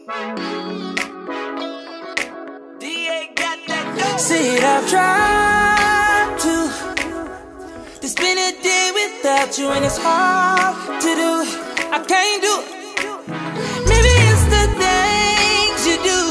Said I've tried to spend a day without you, and it's hard to do. I can't do it. Maybe it's the things you do.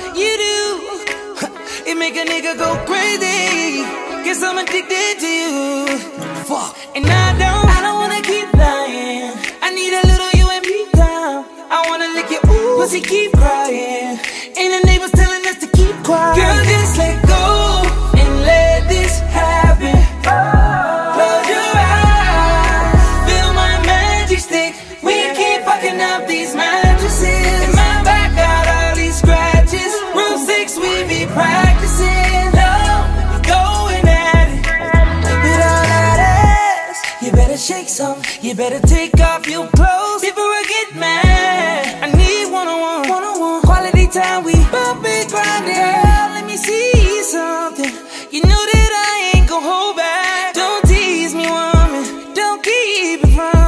It make a nigga go crazy. Guess I'm addicted to you. Fuck. And I don't wanna keep lying. I need a little you and me time. I wanna lick your ooh, pussy keep crying. And the neighbors telling us to keep quiet. Girl, just let go and let this happen. Close your eyes, feel my magic stick. We keep fucking up these mattresses. And my back got all these scratches. Room 6 we be practicing. Love, going at it with all that ass. You better shake some. You better take off your clothes before I get mad. I need one-on-one quality time. We both be grinding. Girl, let me see something. You know that I ain't gon' hold back. Don't tease me, woman. Don't keep it from